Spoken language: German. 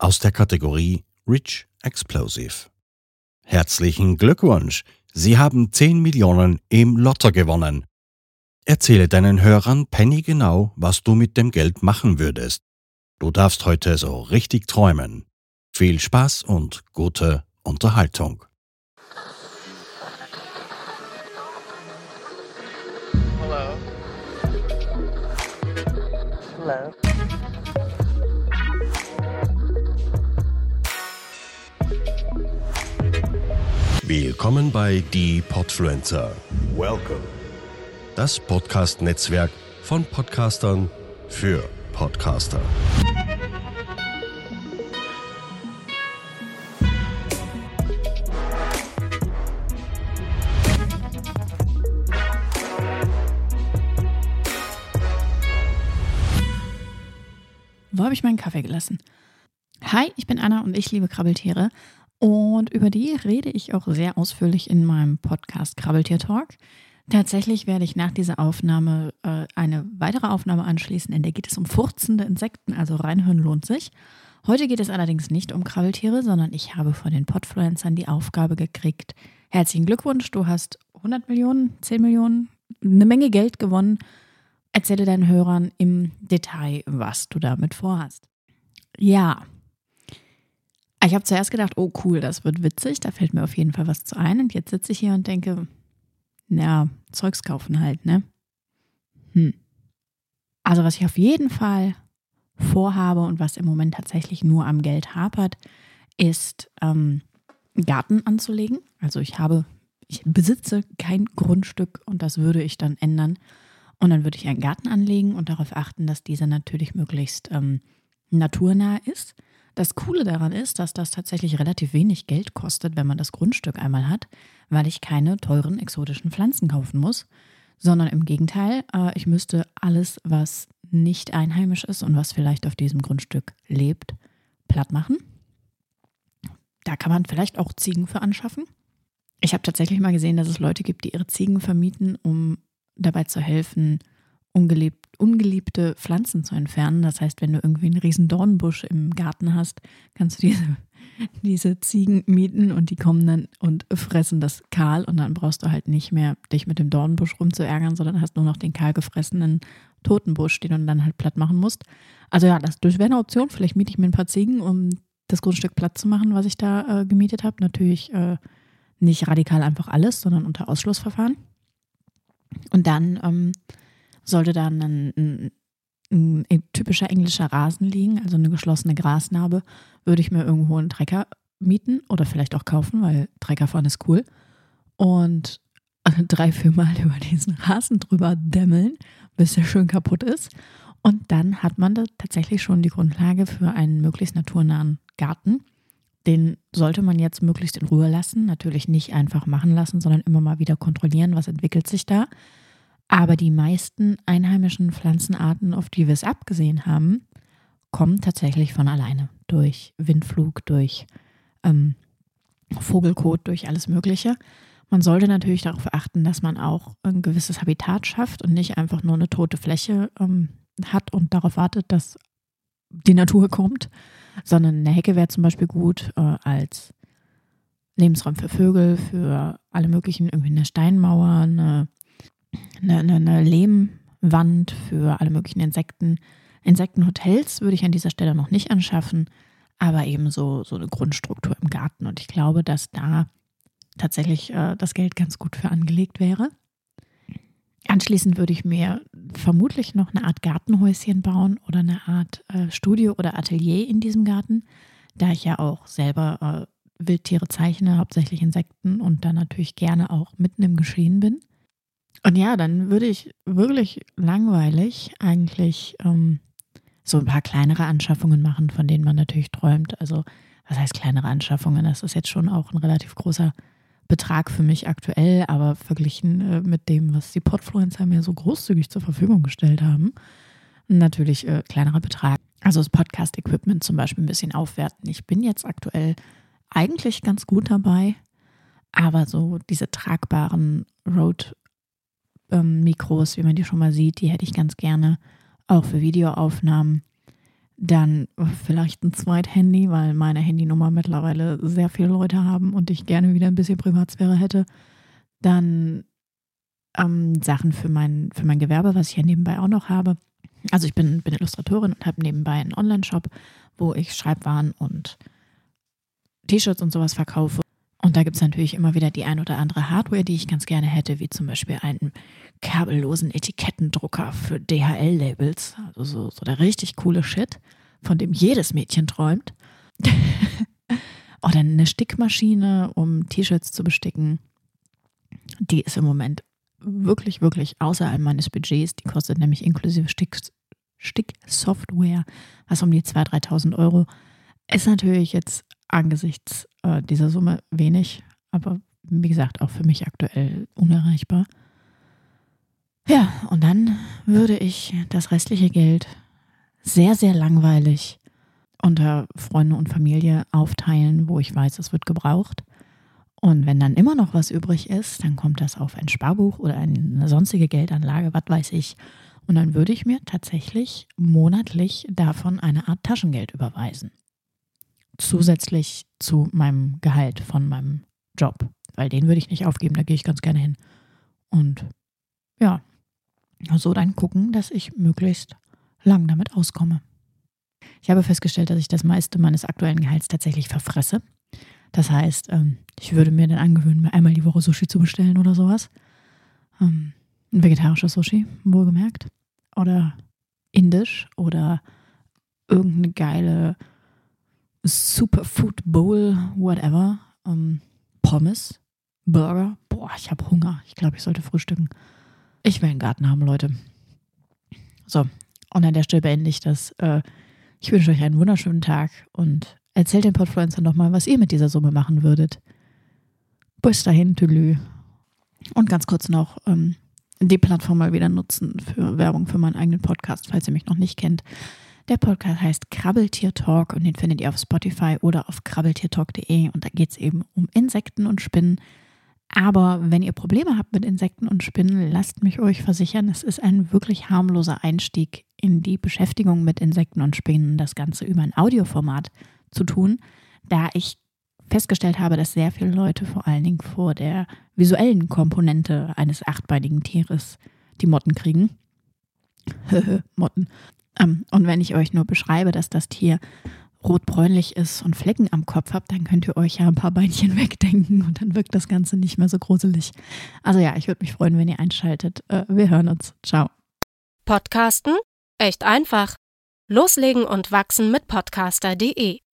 aus der Kategorie Rich Explosive. Herzlichen Glückwunsch! Sie haben 10 Millionen im Lotto gewonnen. Erzähle deinen Hörern pennygenau, was du mit dem Geld machen würdest. Du darfst heute so richtig träumen. Viel Spaß und gute Unterhaltung. Hello. Hello. Willkommen bei Die Podfluencer. Welcome. Das Podcast-Netzwerk von Podcastern für Podcaster. Wo habe ich meinen Kaffee gelassen? Hi, ich bin Anna und ich liebe Krabbeltiere. Und über die rede ich auch sehr ausführlich in meinem Podcast Krabbeltier Talk. Tatsächlich werde ich nach dieser Aufnahme eine weitere Aufnahme anschließen, in der geht es um furzende Insekten, also reinhören lohnt sich. Heute geht es allerdings nicht um Krabbeltiere, sondern ich habe von den Podfluencern die Aufgabe gekriegt. Herzlichen Glückwunsch, du hast 100 Millionen, 10 Millionen, eine Menge Geld gewonnen. Erzähle deinen Hörern im Detail, was du damit vorhast. Ja, ich habe zuerst gedacht, oh cool, das wird witzig, da fällt mir auf jeden Fall was zu ein. Und jetzt sitze ich hier und denke, ja, Zeugs kaufen halt, ne? Also was ich auf jeden Fall vorhabe und was im Moment tatsächlich nur am Geld hapert, ist Garten anzulegen. Also ich besitze kein Grundstück und das würde ich dann ändern. Und dann würde ich einen Garten anlegen und darauf achten, dass dieser natürlich möglichst naturnah ist. Das Coole daran ist, dass das tatsächlich relativ wenig Geld kostet, wenn man das Grundstück einmal hat, weil ich keine teuren exotischen Pflanzen kaufen muss, sondern im Gegenteil, ich müsste alles, was nicht einheimisch ist und was vielleicht auf diesem Grundstück lebt, platt machen. Da kann man vielleicht auch Ziegen für anschaffen. Ich habe tatsächlich mal gesehen, dass es Leute gibt, die ihre Ziegen vermieten, um dabei zu helfen, ungeliebte Pflanzen zu entfernen. Das heißt, wenn du irgendwie einen riesen Dornbusch im Garten hast, kannst du diese Ziegen mieten und die kommen dann und fressen das kahl und dann brauchst du halt nicht mehr dich mit dem Dornbusch rumzuärgern, sondern hast nur noch den kahl gefressenen toten Busch, den du dann halt platt machen musst. Also ja, das wäre eine Option. Vielleicht miete ich mir ein paar Ziegen, um das Grundstück platt zu machen, was ich da gemietet habe. Natürlich nicht radikal einfach alles, sondern unter Ausschlussverfahren. Und dann sollte da ein typischer englischer Rasen liegen, also eine geschlossene Grasnarbe, würde ich mir irgendwo einen Trecker mieten oder vielleicht auch kaufen, weil Trecker fahren ist cool. Und 3-4 Mal über diesen Rasen drüber dämmeln, bis der schön kaputt ist. Und dann hat man da tatsächlich schon die Grundlage für einen möglichst naturnahen Garten. Den sollte man jetzt möglichst in Ruhe lassen, natürlich nicht einfach machen lassen, sondern immer mal wieder kontrollieren, was entwickelt sich da. Aber die meisten einheimischen Pflanzenarten, auf die wir es abgesehen haben, kommen tatsächlich von alleine. Durch Windflug, durch Vogelkot, durch alles Mögliche. Man sollte natürlich darauf achten, dass man auch ein gewisses Habitat schafft und nicht einfach nur eine tote Fläche hat und darauf wartet, dass die Natur kommt, sondern eine Hecke wäre zum Beispiel gut als Lebensraum für Vögel, für alle möglichen, irgendwie eine Steinmauer, eine Lehmwand für alle möglichen Insekten. Insektenhotels würde ich an dieser Stelle noch nicht anschaffen, aber eben so eine Grundstruktur im Garten. Und ich glaube, dass da tatsächlich das Geld ganz gut für angelegt wäre. Anschließend würde ich mir vermutlich noch eine Art Gartenhäuschen bauen oder eine Art Studio oder Atelier in diesem Garten, da ich ja auch selber Wildtiere zeichne, hauptsächlich Insekten und dann natürlich gerne auch mitten im Geschehen bin. Und ja, dann würde ich wirklich langweilig eigentlich so ein paar kleinere Anschaffungen machen, von denen man natürlich träumt. Also was heißt kleinere Anschaffungen? Das ist jetzt schon auch ein relativ großer Betrag für mich aktuell, aber verglichen mit dem, was die Podfluencer mir so großzügig zur Verfügung gestellt haben, natürlich kleinerer Betrag. Also das Podcast-Equipment zum Beispiel ein bisschen aufwerten. Ich bin jetzt aktuell eigentlich ganz gut dabei, aber so diese tragbaren Rode-Mikros, wie man die schon mal sieht, die hätte ich ganz gerne auch für Videoaufnahmen. Dann vielleicht ein Zweithandy, weil meine Handynummer mittlerweile sehr viele Leute haben und ich gerne wieder ein bisschen Privatsphäre hätte. Dann Sachen für mein Gewerbe, was ich ja nebenbei auch noch habe. Also ich bin Illustratorin und habe nebenbei einen Online-Shop, wo ich Schreibwaren und T-Shirts und sowas verkaufe. Und da gibt es natürlich immer wieder die ein oder andere Hardware, die ich ganz gerne hätte, wie zum Beispiel einen kabellosen Etikettendrucker für DHL-Labels. Also so der richtig coole Shit, von dem jedes Mädchen träumt. Oder eine Stickmaschine, um T-Shirts zu besticken. Die ist im Moment wirklich, wirklich außerhalb meines Budgets. Die kostet nämlich inklusive Sticksoftware, was um die 2.000, 3.000 Euro. Ist natürlich jetzt angesichts dieser Summe wenig, aber wie gesagt, auch für mich aktuell unerreichbar. Ja, und dann würde ich das restliche Geld sehr, sehr langweilig unter Freunde und Familie aufteilen, wo ich weiß, es wird gebraucht. Und wenn dann immer noch was übrig ist, dann kommt das auf ein Sparbuch oder eine sonstige Geldanlage, was weiß ich. Und dann würde ich mir tatsächlich monatlich davon eine Art Taschengeld überweisen. Zusätzlich zu meinem Gehalt von meinem Job. Weil den würde ich nicht aufgeben, da gehe ich ganz gerne hin. Und ja, so dann gucken, dass ich möglichst lang damit auskomme. Ich habe festgestellt, dass ich das meiste meines aktuellen Gehalts tatsächlich verfresse. Das heißt, ich würde mir dann angewöhnen, mir einmal die Woche Sushi zu bestellen oder sowas. Ein vegetarisches Sushi, wohlgemerkt. Oder indisch oder irgendeine geile Superfood Bowl, whatever. Pommes, Burger. Boah, ich habe Hunger. Ich glaube, ich sollte frühstücken. Ich will einen Garten haben, Leute. So, und an der Stelle beende ich das. Ich wünsche euch einen wunderschönen Tag und erzählt den Podfluencern doch mal, was ihr mit dieser Summe machen würdet. Bis dahin, tüdelü. Und ganz kurz noch die Plattform mal wieder nutzen für Werbung für meinen eigenen Podcast, falls ihr mich noch nicht kennt. Der Podcast heißt Krabbeltier Talk und den findet ihr auf Spotify oder auf krabbeltiertalk.de und da geht es eben um Insekten und Spinnen. Aber wenn ihr Probleme habt mit Insekten und Spinnen, lasst mich euch versichern, es ist ein wirklich harmloser Einstieg in die Beschäftigung mit Insekten und Spinnen, das Ganze über ein Audioformat zu tun, da ich festgestellt habe, dass sehr viele Leute vor allen Dingen vor der visuellen Komponente eines achtbeinigen Tieres die Motten kriegen. Motten. Und wenn ich euch nur beschreibe, dass das Tier rotbräunlich ist und Flecken am Kopf habt, dann könnt ihr euch ja ein paar Beinchen wegdenken und dann wirkt das Ganze nicht mehr so gruselig. Also ja, ich würde mich freuen, wenn ihr einschaltet. Wir hören uns. Ciao. Podcasten? Echt einfach. Loslegen und wachsen mit podcaster.de